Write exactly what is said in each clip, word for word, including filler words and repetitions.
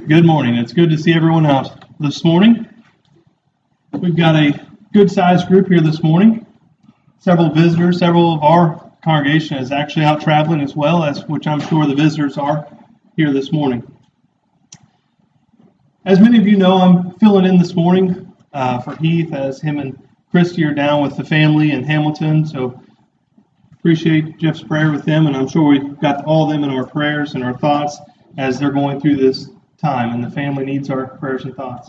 Good morning. It's good to see everyone out this morning. We've got a good-sized group here this morning. Several visitors, several of our congregation is actually out traveling as well, as which I'm sure the visitors are here this morning. As many of you know, I'm filling in this morning uh, for Heath, as him and Christy are down with the family in Hamilton. So appreciate Jeff's prayer with them, and I'm sure we've got all of them in our prayers and our thoughts as they're going through this time, and the family needs our prayers and thoughts.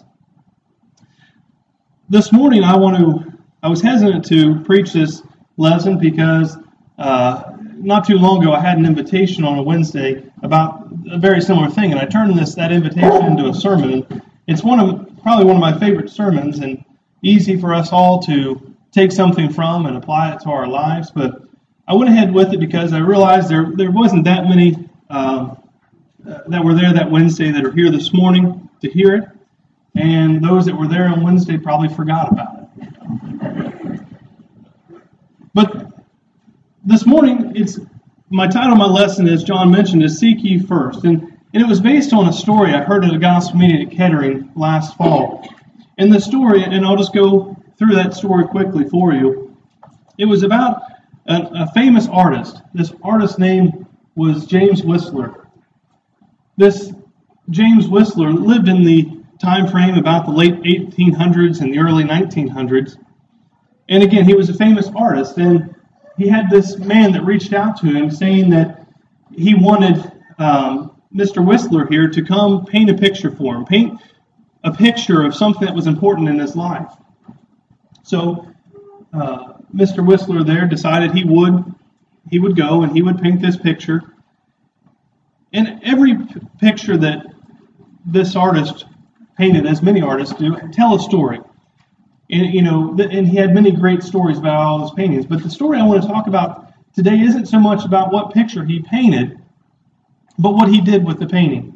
This morning, I want to, I was hesitant to preach this lesson because uh, not too long ago, I had an invitation on a Wednesday about a very similar thing, and I turned this that invitation into a sermon. It's one of probably one of my favorite sermons, and easy for us all to take something from and apply it to our lives. But I went ahead with it because I realized there there wasn't that many um, that were there that Wednesday that are here this morning to hear it, and those that were there on Wednesday probably forgot about it. But this morning, it's my title of my lesson, as John mentioned, is Seek Ye First, and, and it was based on a story I heard at a gospel meeting at Kettering last fall. And the story, and I'll just go through that story quickly for you, it was about a, a famous artist. This artist's name was James Whistler. This James Whistler lived in the time frame about the late eighteen hundreds and the early nineteen hundreds. And again, he was a famous artist, and he had this man that reached out to him saying that he wanted um, Mister Whistler here to come paint a picture for him, paint a picture of something that was important in his life. So uh, Mister Whistler there decided he would he would go and he would paint this picture. And every p- picture that this artist painted, as many artists do, tell a story. And you know, th- and he had many great stories about all his paintings. But the story I want to talk about today isn't so much about what picture he painted, but what he did with the painting.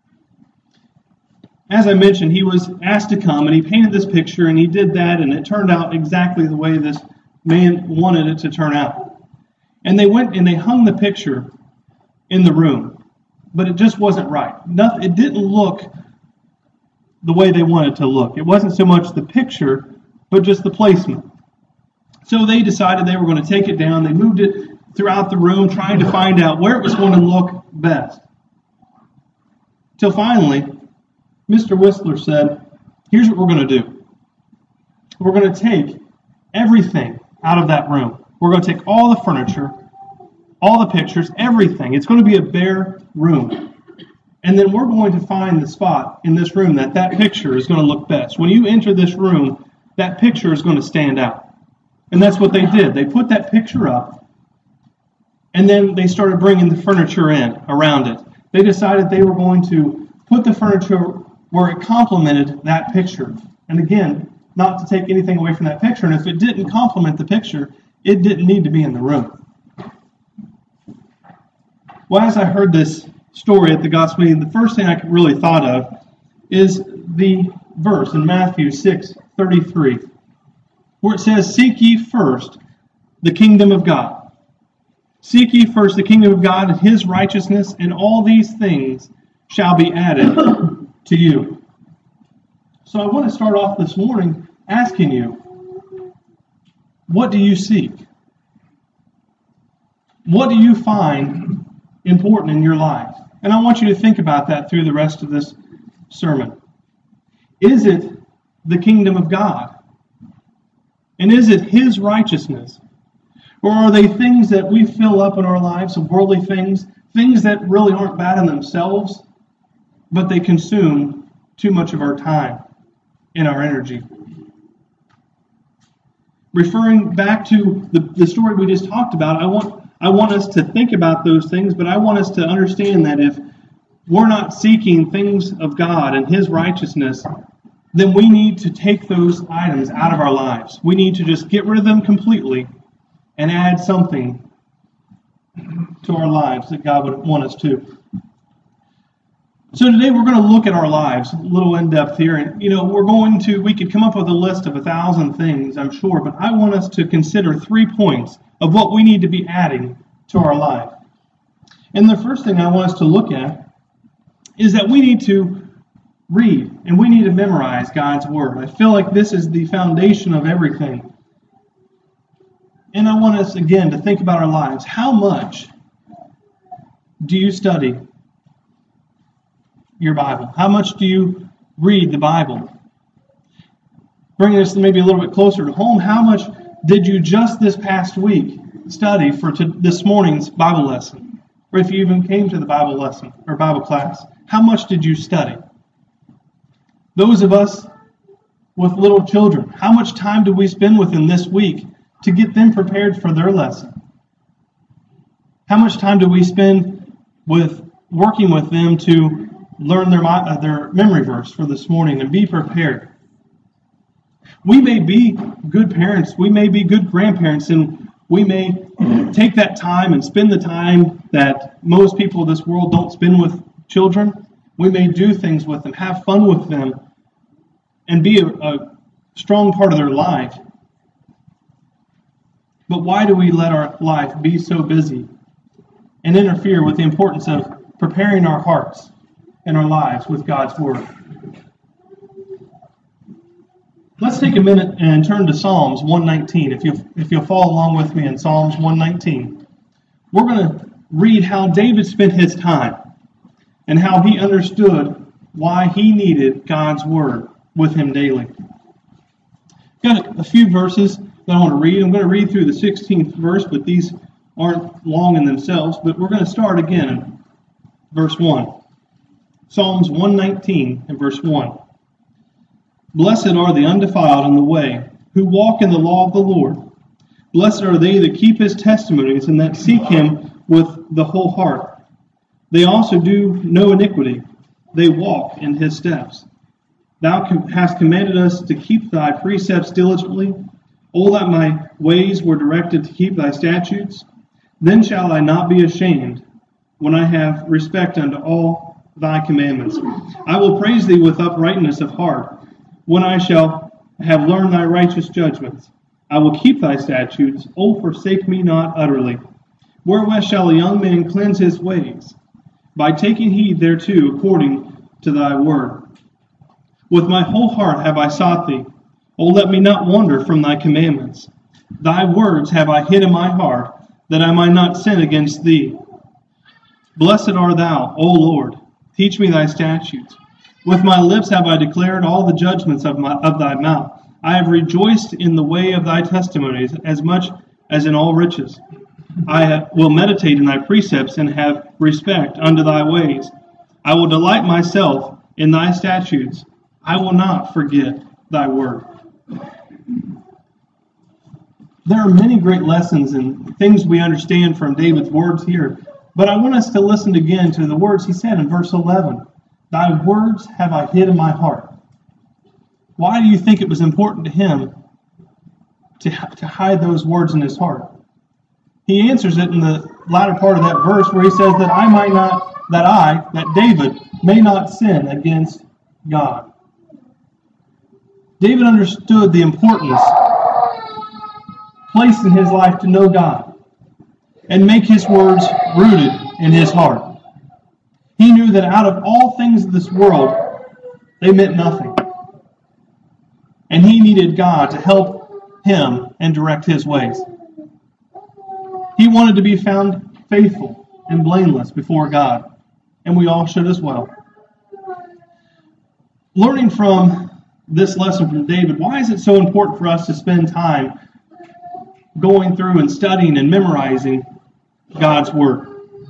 As I mentioned, he was asked to come, and he painted this picture, and he did that, and it turned out exactly the way this man wanted it to turn out. And they went and they hung the picture in the room. But it just wasn't right. Nothing, it didn't look the way they wanted it to look. It wasn't so much the picture, but just the placement. So they decided they were going to take it down. They moved it throughout the room, trying to find out where it was going to look best. Till finally, Mister Whistler said, here's what we're going to do. We're going to take everything out of that room. We're going to take all the furniture, all the pictures, everything. It's going to be a bare room. And then we're going to find the spot in this room that that picture is going to look best. When you enter this room, that picture is going to stand out. And that's what they did. They put that picture up, and then they started bringing the furniture in around it. They decided they were going to put the furniture where it complemented that picture. And again, not to take anything away from that picture. And if it didn't complement the picture, it didn't need to be in the room. Well, as I heard this story at the gospel meeting, the first thing I really thought of is the verse in Matthew six thirty-three, where it says, Seek ye first the kingdom of God. Seek ye first the kingdom of God and his righteousness, and all these things shall be added to you. So I want to start off this morning asking you, what do you seek? What do you find important in your life? And I want you to think about that through the rest of this sermon. Is it the kingdom of God? And is it his righteousness? Or are they things that we fill up in our lives, of worldly things, things that really aren't bad in themselves, but they consume too much of our time and our energy? Referring back to the, the story we just talked about, I want I want us to think about those things, but I want us to understand that if we're not seeking things of God and his righteousness, then we need to take those items out of our lives. We need to just get rid of them completely and add something to our lives that God would want us to. So today we're going to look at our lives a little in depth here. And, you know, we're going to, we could come up with a list of a thousand things, I'm sure, but I want us to consider three points of what we need to be adding to our life. And the first thing I want us to look at is that we need to read, and we need to memorize God's Word. I feel like this is the foundation of everything. And I want us, again, to think about our lives. How much do you study your Bible? How much do you read the Bible? Bringing us maybe a little bit closer to home, how much did you just this past week study for t- this morning's Bible lesson? Or if you even came to the Bible lesson or Bible class, how much did you study? Those of us with little children, how much time do we spend with them this week to get them prepared for their lesson? How much time do we spend with working with them to learn their, uh, their memory verse for this morning and be prepared? We may be good parents, we may be good grandparents, and we may take that time and spend the time that most people in this world don't spend with children. We may do things with them, have fun with them, and be a, a strong part of their life. But why do we let our life be so busy and interfere with the importance of preparing our hearts and our lives with God's Word? Let's take a minute and turn to Psalms one nineteen. If you if you'll follow along with me in Psalms one nineteen, we're going to read how David spent his time and how he understood why he needed God's Word with him daily. Got a few verses that I want to read. I'm going to read through the sixteenth verse, but these aren't long in themselves. But we're going to start again in verse one. Psalms one nineteen and verse one. Blessed are the undefiled in the way, who walk in the law of the Lord. Blessed are they that keep his testimonies and that seek him with the whole heart. They also do no iniquity. They walk in his steps. Thou hast commanded us to keep thy precepts diligently. O that my ways were directed to keep thy statutes. Then shall I not be ashamed when I have respect unto all thy commandments. I will praise thee with uprightness of heart, when I shall have learned thy righteous judgments. I will keep thy statutes. O forsake me not utterly. Wherewith shall a young man cleanse his ways? By taking heed thereto according to thy word. With my whole heart have I sought thee. O let me not wander from thy commandments. Thy words have I hid in my heart, that I might not sin against thee. Blessed art thou, O Lord. Teach me thy statutes. With my lips have I declared all the judgments of, my, of thy mouth. I have rejoiced in the way of thy testimonies as much as in all riches. I will meditate in thy precepts and have respect unto thy ways. I will delight myself in thy statutes. I will not forget thy word. There are many great lessons and things we understand from David's words here, but I want us to listen again to the words he said in verse eleven. Thy words have I hid in my heart. Why do you think it was important to him to, to hide those words in his heart? He answers it in the latter part of that verse where he says that I might not, that I, that David, may not sin against God. David understood the importance placed in his life to know God and make his words rooted in his heart. He knew that out of all things of this world, they meant nothing. And he needed God to help him and direct his ways. He wanted to be found faithful and blameless before God, and we all should as well. Learning from this lesson from David, why is it so important for us to spend time going through and studying and memorizing God's Word?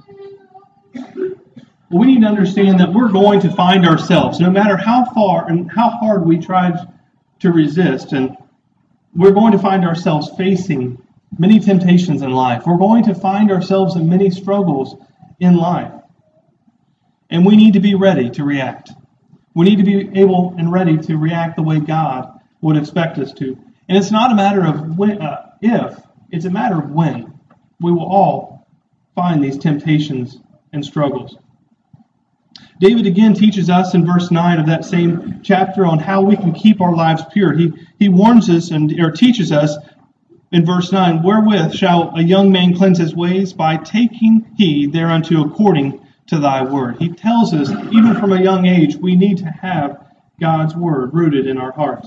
We need to understand that we're going to find ourselves, no matter how far and how hard we try to resist, and we're going to find ourselves facing many temptations in life. We're going to find ourselves in many struggles in life. And we need to be ready to react. We need to be able and ready to react the way God would expect us to. And it's not a matter of when, uh, if, it's a matter of when. We will all find these temptations and struggles. David again teaches us in verse nine of that same chapter on how we can keep our lives pure. He he warns us and or teaches us in verse nine, wherewith shall a young man cleanse his ways? By taking heed thereunto according to thy word. He tells us, even from a young age, we need to have God's word rooted in our hearts.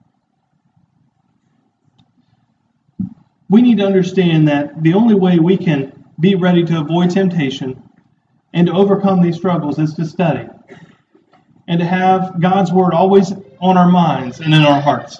We need to understand that the only way we can be ready to avoid temptation and to overcome these struggles is to study and to have God's word always on our minds and in our hearts.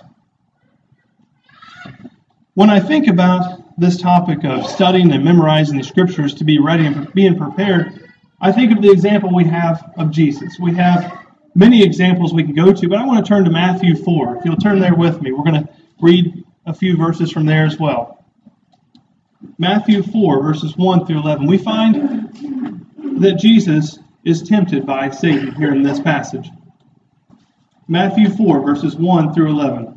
When I think about this topic of studying and memorizing the scriptures to be ready and being prepared, I think of the example we have of Jesus. We have many examples we can go to, but I want to turn to Matthew four. If you'll turn there with me, we're going to read a few verses from there as well. Matthew four, verses one through eleven. We find that Jesus is tempted by Satan here in this passage. Matthew four, verses one through eleven.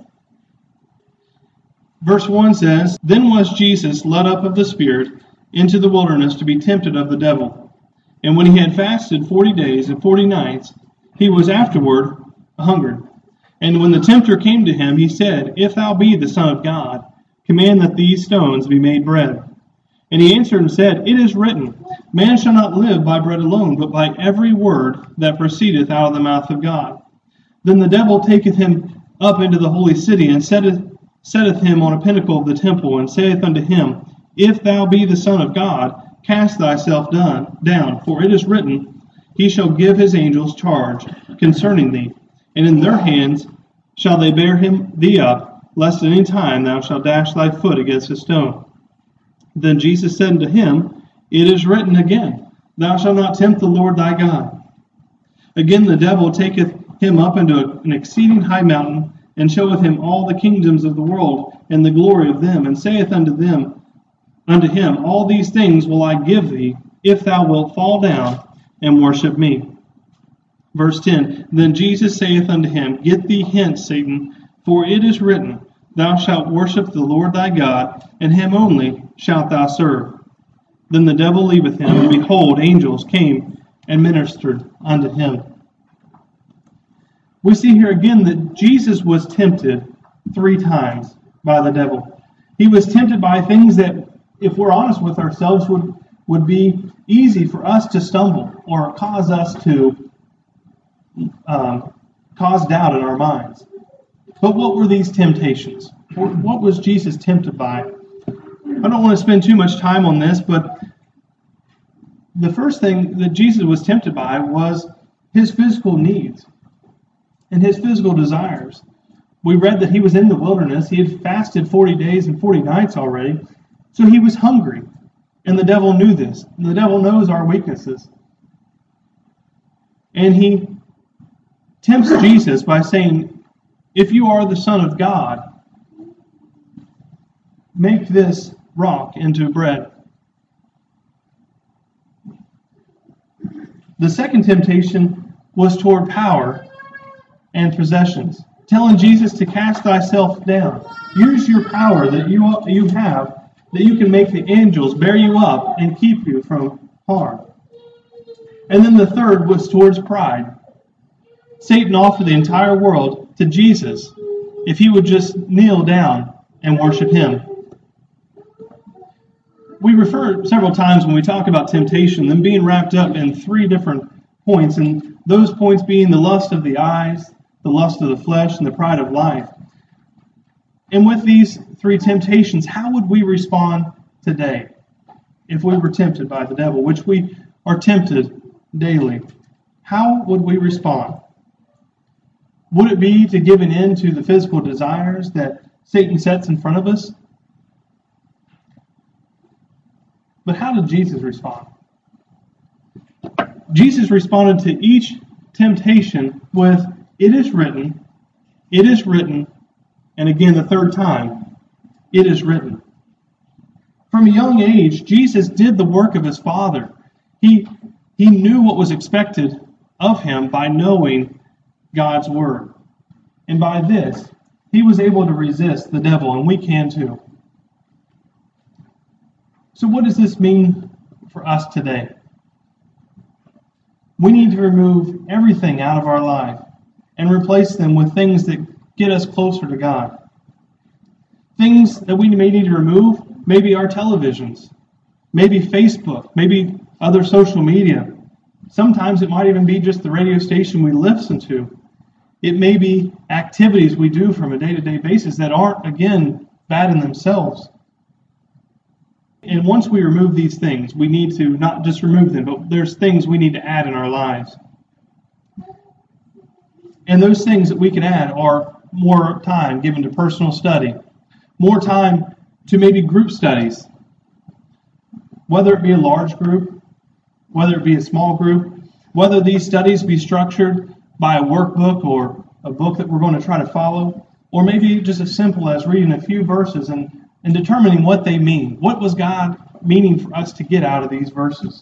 Verse one says, Then was Jesus led up of the Spirit into the wilderness to be tempted of the devil. And when he had fasted forty days and forty nights, he was afterward hungered. And when the tempter came to him, he said, If thou be the Son of God, command that these stones be made bread. And he answered and said, It is written, Man shall not live by bread alone, but by every word that proceedeth out of the mouth of God. Then the devil taketh him up into the holy city, and setteth, setteth him on a pinnacle of the temple, and saith unto him, If thou be the Son of God, cast thyself down, down, for it is written, He shall give his angels charge concerning thee, and in their hands shall they bear him thee up, lest at any time thou shalt dash thy foot against a stone. Then Jesus said unto him, It is written again, Thou shalt not tempt the Lord thy God. Again the devil taketh him up into an exceeding high mountain, and showeth him all the kingdoms of the world, and the glory of them, and saith unto them, unto him, All these things will I give thee, if thou wilt fall down and worship me. Verse ten, Then Jesus saith unto him, Get thee hence, Satan, for it is written, Thou shalt worship the Lord thy God, and him only shalt thou serve. Then the devil leaveth him, and behold, angels came and ministered unto him. We see here again that Jesus was tempted three times by the devil. He was tempted by things that, if we're honest with ourselves, would, would be easy for us to stumble or cause us to um, cause doubt in our minds. But what were these temptations? What was Jesus tempted by? I don't want to spend too much time on this, but the first thing that Jesus was tempted by was his physical needs and his physical desires. We read that he was in the wilderness. He had fasted forty days and forty nights already, so he was hungry. And the devil knew this. The devil knows our weaknesses. And he tempts Jesus by saying, If you are the Son of God, make this rock into bread. The second temptation was toward power and possessions, telling Jesus to cast thyself down. Use your power that you, you have, that you can make the angels bear you up and keep you from harm. And then the third was towards pride. Satan offered the entire world to Jesus if he would just kneel down and worship him. We refer several times when we talk about temptation, them being wrapped up in three different points, and those points being the lust of the eyes, the lust of the flesh, and the pride of life. And with these three temptations, how would we respond today if we were tempted by the devil, which we are tempted daily? How would we respond? Would it be to give an end to the physical desires that Satan sets in front of us? But how did Jesus respond? Jesus responded to each temptation with, It is written, it is written, and again the third time, it is written. From a young age, Jesus did the work of his Father. He, he knew what was expected of him by knowing God's word. And by this, he was able to resist the devil, and we can too. So what does this mean for us today? We need to remove everything out of our life and replace them with things that get us closer to God. Things that we may need to remove, maybe our televisions, maybe Facebook, maybe other social media, Sometimes it might even be just the radio station we listen to. It may be activities we do from a day-to-day basis that aren't, again, bad in themselves. And once we remove these things, we need to not just remove them, but there's things we need to add in our lives. And those things that we can add are more time given to personal study, more time to maybe group studies, whether it be a large group, whether it be a small group, whether these studies be structured by a workbook or a book that we're going to try to follow, or maybe just as simple as reading a few verses and, and determining what they mean. What was God meaning for us to get out of these verses?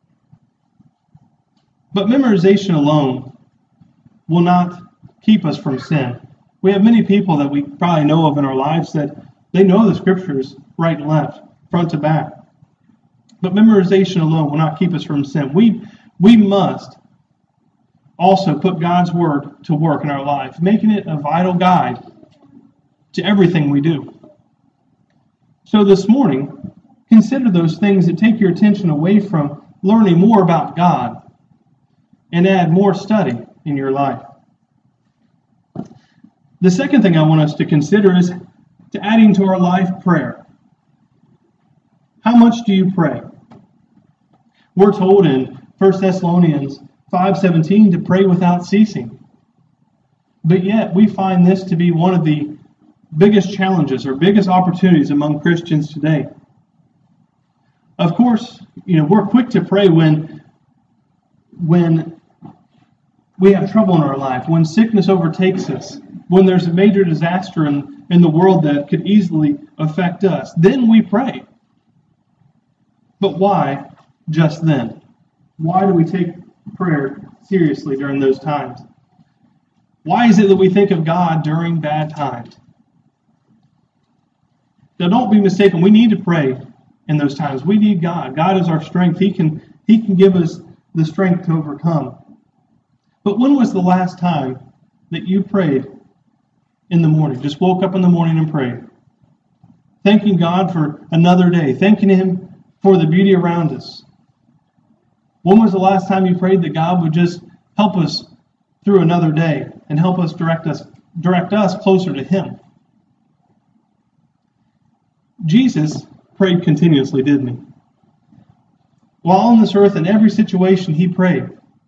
But memorization alone will not keep us from sin. We have many people that we probably know of in our lives that they know the scriptures right and left, front to back. But memorization alone will not keep us from sin. We, we must also put God's word to work in our life, making it a vital guide to everything we do. So this morning, consider those things that take your attention away from learning more about God and add more study in your life. The second thing I want us to consider is to adding to our life prayer. How much do you pray? We're told in First Thessalonians five seventeen to pray without ceasing. But yet we find this to be one of the biggest challenges or biggest opportunities among Christians today. Of course, you know, we're quick to pray when when we have trouble in our life, when sickness overtakes us, when there's a major disaster in, in the world that could easily affect us. Then we pray. But why just then? Why do we take prayer seriously during those times? Why is it that we think of God during bad times? Now, don't be mistaken. We need to pray in those times. We need God. God is our strength. He can, He can give us the strength to overcome. But when was the last time that you prayed in the morning? Just woke up in the morning and prayed. Thanking God for another day. Thanking Him for the beauty around us. When was the last time you prayed that God would just help us through another day and help us direct us direct us closer to Him? Jesus prayed continuously, didn't He? While on this earth, in every situation, He prayed.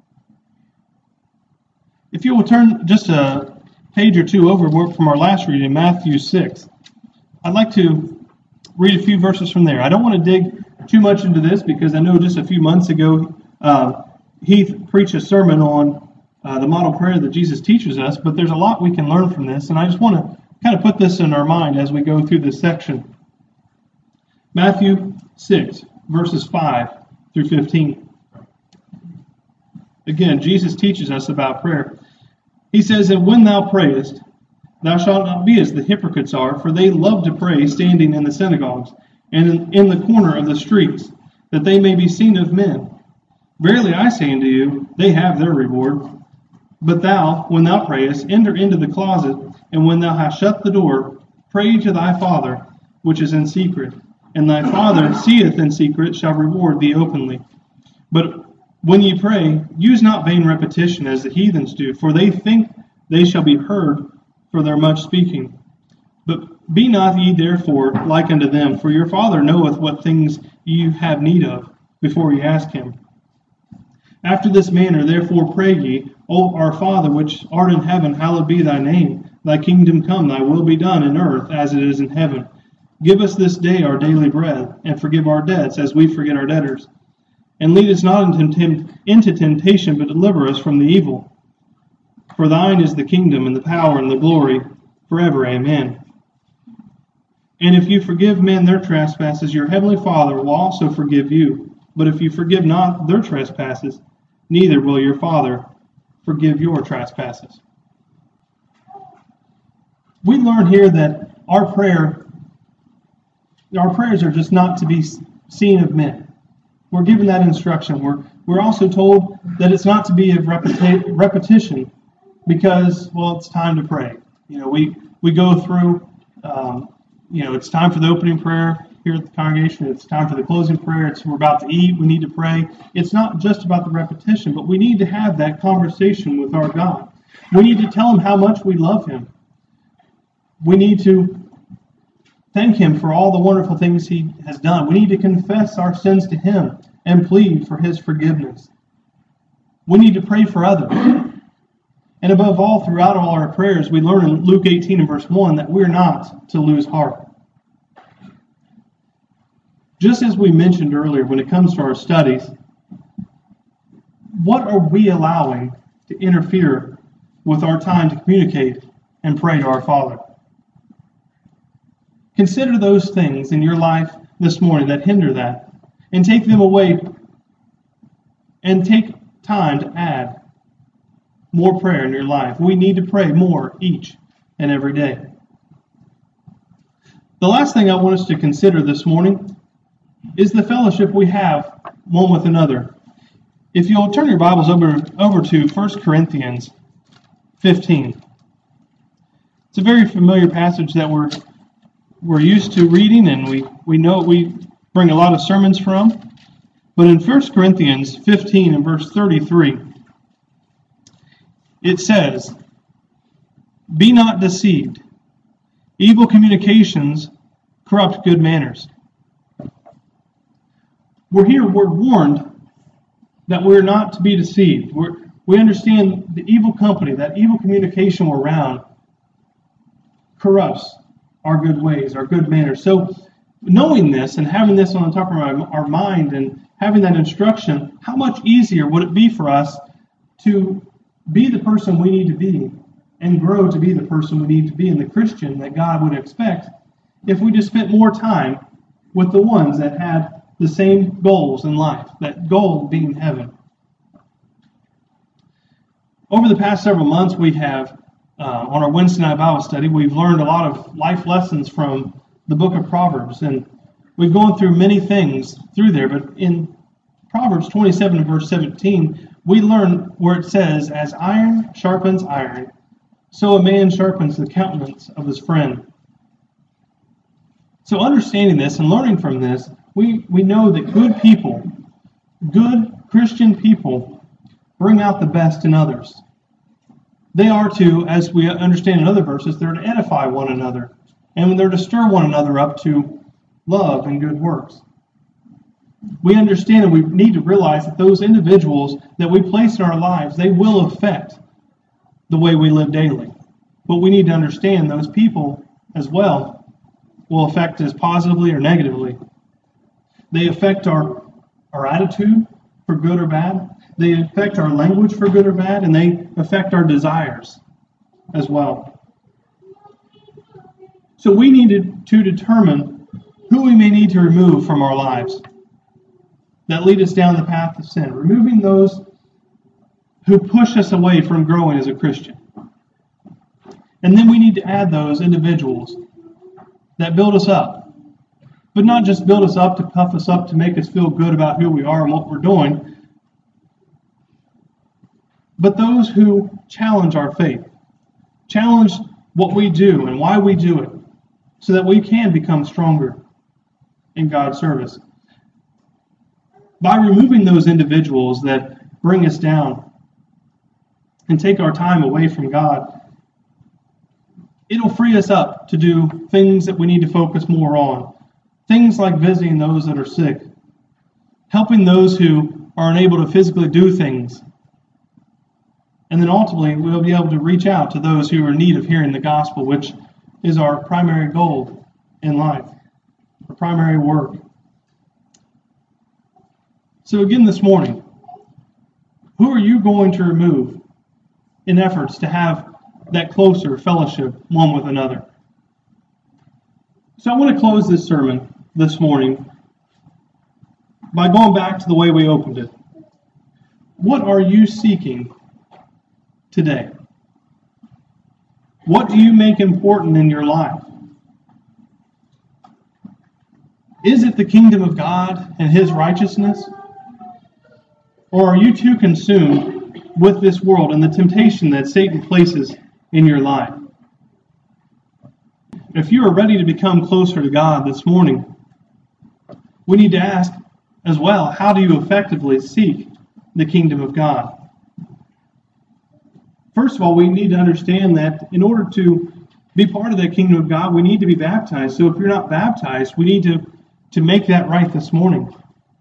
If you will turn just a page or two over from our last reading, Matthew six, I'd like to read a few verses from there. I don't want to dig too much into this because I know just a few months ago uh, Heath preached a sermon on uh, the model prayer that Jesus teaches us, but there's a lot we can learn from this, and I just want to kind of put this in our mind as we go through this section. Matthew six, verses five through fifteen. Again, Jesus teaches us about prayer. He says, "And when thou prayest, thou shalt not be as the hypocrites are, for they love to pray standing in the synagogues and in, in the corner of the streets, that they may be seen of men. Verily I say unto you, they have their reward. But thou, when thou prayest, enter into the closet, and when thou hast shut the door, pray to thy Father, which is in secret. And thy Father seeth in secret shall reward thee openly. But when ye pray, use not vain repetition as the heathens do, for they think they shall be heard for their much speaking. But be not ye therefore like unto them, for your Father knoweth what things ye have need of, before ye ask Him. After this manner therefore pray ye, O our Father which art in heaven, hallowed be thy name. Thy kingdom come, thy will be done in earth as it is in heaven. Give us this day our daily bread, and forgive our debts as we forget our debtors. And lead us not into temptation, but deliver us from the evil. For thine is the kingdom, and the power, and the glory, forever. Amen. And if you forgive men their trespasses, your heavenly Father will also forgive you. But if you forgive not their trespasses, neither will your Father forgive your trespasses." We learn here that our prayer, our prayers are just not to be seen of men. We're given that instruction. We're we're also told that it's not to be of repeti- repetition, because, well, it's time to pray. You know, we we go through. Um, you know, it's time for the opening prayer. here at the congregation. It's time for the closing prayer. It's we're about to eat. We need to pray. It's not just about the repetition, but we need to have that conversation with our God. We need to tell Him how much we love Him. We need to thank Him for all the wonderful things He has done. We need to confess our sins to Him and plead for His forgiveness. We need to pray for others. And above all, throughout all our prayers, we learn in Luke eighteen and verse one that we're not to lose heart. Just as we mentioned earlier, when it comes to our studies, what are we allowing to interfere with our time to communicate and pray to our Father? Consider those things in your life this morning that hinder that, and take them away, and take time to add more prayer in your life. We need to pray more each and every day. The last thing I want us to consider this morning is the fellowship we have one with another. If you'll turn your Bibles over, over to First Corinthians fifteen. It's a very familiar passage that we're we're used to reading, and we, we know we bring a lot of sermons from. But in First Corinthians fifteen and verse thirty-three, it says, "Be not deceived. Evil communications corrupt good manners." We're here, we're warned that we're not to be deceived. We're, we understand the evil company, that evil communication we're around corrupts our good ways, our good manners. So knowing this and having this on the top of our, our mind and having that instruction, how much easier would it be for us to be the person we need to be and grow to be the person we need to be in the Christian that God would expect if we just spent more time with the ones that had the same goals in life, that goal being heaven. Over the past several months, we have, uh, on our Wednesday night Bible study, we've learned a lot of life lessons from the book of Proverbs, and we've gone through many things through there, but in Proverbs twenty-seven and verse seventeen, we learn where it says, "As iron sharpens iron, so a man sharpens the countenance of his friend." So understanding this and learning from this, we, we know that good people, good Christian people, bring out the best in others. They are to, as we understand in other verses, they're to edify one another, and they're to stir one another up to love and good works. We understand and we need to realize that those individuals that we place in our lives, they will affect the way we live daily. But we need to understand those people as well will affect us positively or negatively. They affect our, our attitude for good or bad. They affect our language for good or bad, and they affect our desires as well. So we need to determine who we may need to remove from our lives that lead us down the path of sin, removing those who push us away from growing as a Christian. And then we need to add those individuals that build us up, but not just build us up to puff us up to make us feel good about who we are and what we're doing, but those who challenge our faith, challenge what we do and why we do it, so that we can become stronger in God's service. By removing those individuals that bring us down and take our time away from God, it'll free us up to do things that we need to focus more on. Things like visiting those that are sick, helping those who are unable to physically do things. And then ultimately, we'll be able to reach out to those who are in need of hearing the gospel, which is our primary goal in life, our primary work. So again this morning, who are you going to remove in efforts to have that closer fellowship one with another? So I want to close this sermon this morning by going back to the way we opened it. What are you seeking today? What do you make important in your life? Is it the kingdom of God and His righteousness? Or are you too consumed with this world and the temptation that Satan places in your life? If you are ready to become closer to God this morning, we need to ask as well, how do you effectively seek the kingdom of God? First of all, we need to understand that in order to be part of the kingdom of God, we need to be baptized. So if you're not baptized, we need to, to make that right this morning.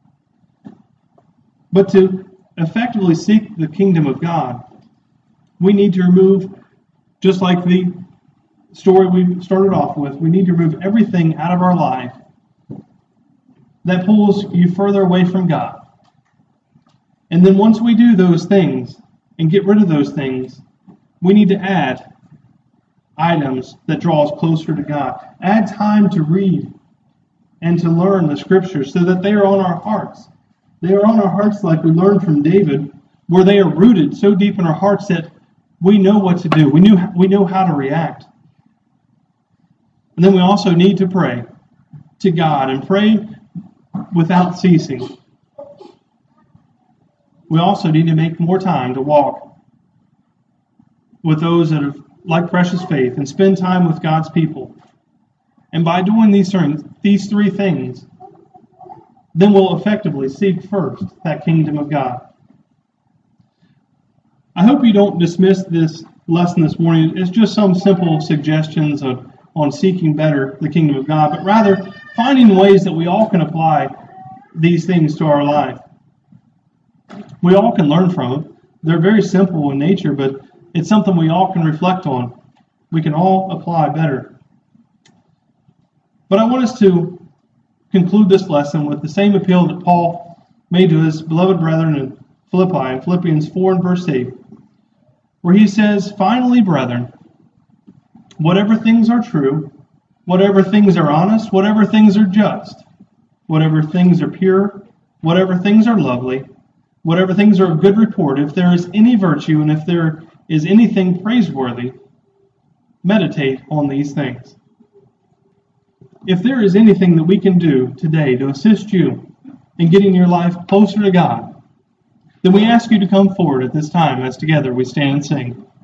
But to effectively seek the kingdom of God, we need to remove, just like the story we started off with, we need to remove everything out of our life that pulls you further away from God. And then once we do those things and get rid of those things, we need to add items that draw us closer to God. Add time to read and to learn the scriptures so that they are on our hearts. They are on our hearts like we learned from David, where they are rooted so deep in our hearts that we know what to do. We knew we know how to react. And then we also need to pray to God and pray without ceasing. We also need to make more time to walk with those that have like Precious Faith and spend time with God's people. And by doing these things, these three things, then we'll effectively seek first that kingdom of God. I hope you don't dismiss this lesson this morning as just some simple suggestions of, on seeking better the kingdom of God, but rather finding ways that we all can apply these things to our life. We all can learn from them. They're very simple in nature, but it's something we all can reflect on. We can all apply better. But I want us to conclude this lesson with the same appeal that Paul made to his beloved brethren in Philippi, in Philippians four and verse eight, where he says, "Finally, brethren, whatever things are true, whatever things are honest, whatever things are just, whatever things are pure, whatever things are lovely, whatever things are of good report, if there is any virtue and if there is anything praiseworthy, meditate on these things." If there is anything that we can do today to assist you in getting your life closer to God, then we ask you to come forward at this time as together we stand and sing.